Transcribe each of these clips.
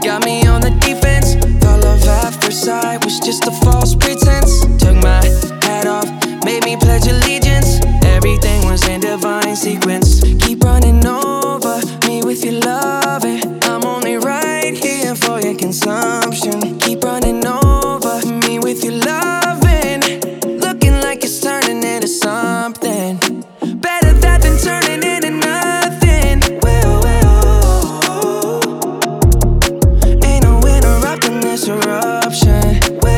got me on the defense. Thought love at first sight was just a false pretense. Took my hat off, made me pledge allegiance. Everything was in divine sequence. Keep running over me with your loving. I'm only right here for your consumption. Keep running over me with your loving. Looking like it's turning into something better that than turning into nothing. Ain't no interrupting this eruption.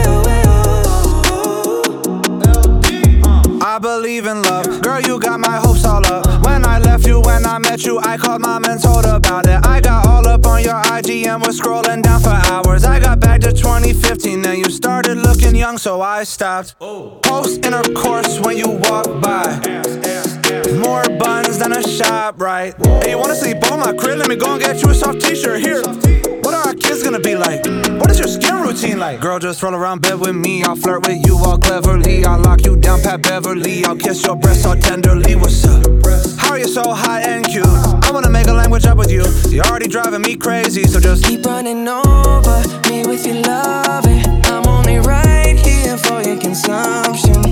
I believe in love, girl, you got my hopes all up. When I left you, when I met you, I called mom and told about it. I got all up on your IG and was scrolling down for hours. I got back to 2015 and you started looking young, so I stopped. Post intercourse when you walk by. More buns than a shop, right? Hey, you wanna sleep on my crib? Let me go and get you a soft t-shirt here. What are our kids gonna be like? What is your skin routine like? Girl, just roll around bed with me. I'll flirt with you all cleverly. I'll lock you down, Pat Beverly. I'll kiss your breast all tenderly. What's up? How are you so hot and cute? I wanna make a language up with you. You're already driving me crazy, so just keep running over me with your loving. I'm only right here for your consumption.